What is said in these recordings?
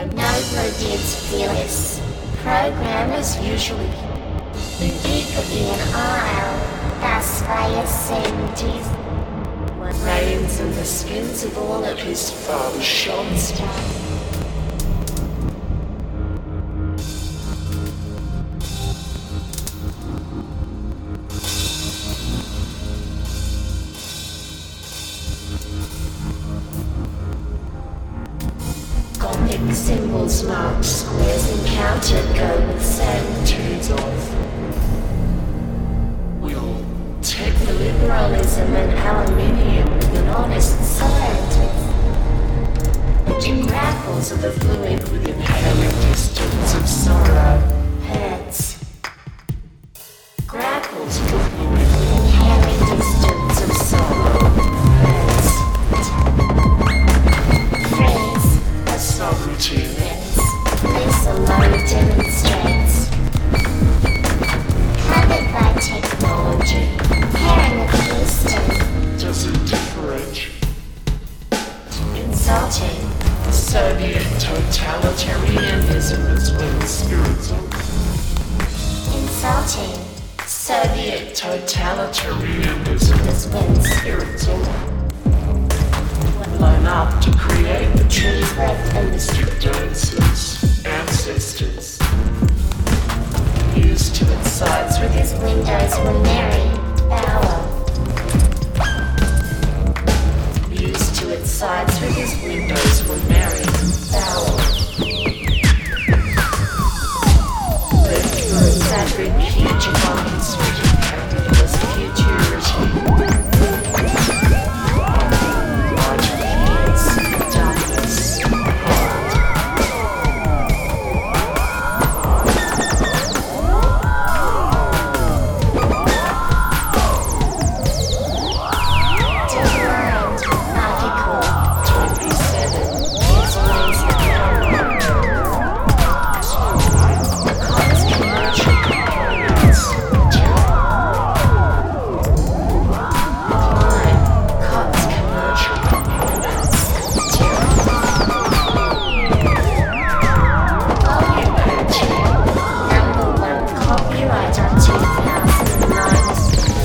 Nova did fearless. Programmers usually EPNRL, das freie Sentis. One reigns in the skins of all of his father's shots. Gothic symbols marked squares encountered go with sanctuaries of. We'll take the liberalism and aluminium with an honest scientist. The grapples of the fluid with inherent distance of sorrow. Heads. Grapples of the fluid with inherent distance of sorrow. Heads. Phrase. A sovereignty. This alone demonstrates. Covered by technology. Pairing acoustic. Does it differentiate? Insulting. Soviet totalitarianism is when spiritual. Insulting. Soviet totalitarianism Is when spiritual. Blown up to create the trees left and the mystic dances, ancestors. Used to its sides with his windows were merry. Bower. used to its sides with his windows were merry. Bower. Left for a sad refuge upon his feet of capitalist futurity. Light appears, darkness, Defined. Article. 27. Explains the Commons commercial components. Line. Commons commercial components. Volume page. Number 1. Copyright on 2009.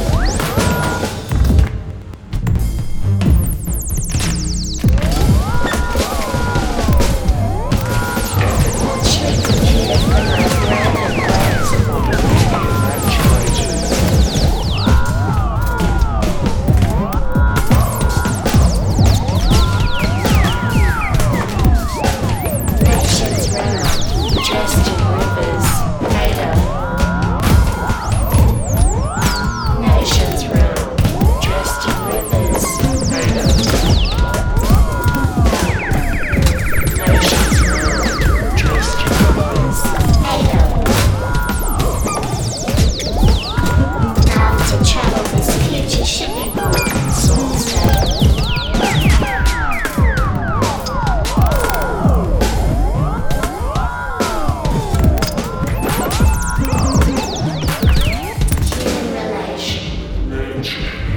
Cheap computer for my brand and ways. Nations round, dressed in rivers, NATO. Nations round, dressed in rivers, NATO. Nations round, dressed in rivers, NATO. Now to travel this future should be broken souls. Human relation. Nature.